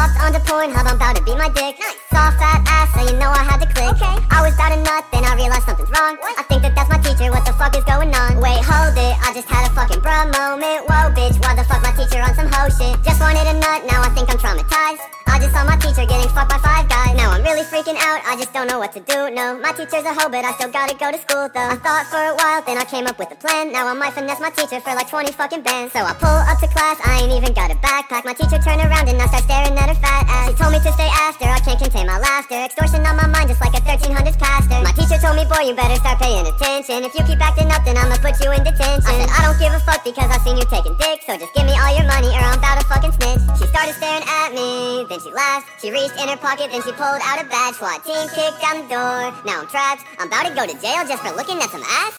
Hopped onto Pornhub, I'm about to beat my dick. Saw fat ass, so you know I had to click. I was about to nut, then I realized something's wrong. I think that that's my teacher, what the fuck is going on? Wait, hold it, I just had a fucking bruh moment. Whoa, bitch, why the fuck my teacher on some hoe shit? Just wanted a nut, now I think I'm traumatized. I just saw my teacher getting fucked by 5 guys. Now I'm really freaking out, I just don't know what to do. No, my teacher's a hoe, but I still gotta go to school though. I thought for a while, then I came up with a plan. Now I might finesse my teacher for like 20 fucking bands. So I pull up to class, I ain't even got a backpack. My teacher turned around and I start staring at her fat ass. She told me to stay after, I can't contain my laughter. Extortion on my mind just like a 1300s pastor. My teacher told me, boy, you better start paying attention. If you keep acting up, then I'ma put you in detention. I said, I don't give a fuck because I seen you taking dick. So just give me all your money or I'm about to fucking snitch. She started staring at me, then she laughed. She reached in her pocket, then she pulled out a badge. SWAT team kicked down the door, now I'm trapped. I'm about to go to jail just for looking at some ass.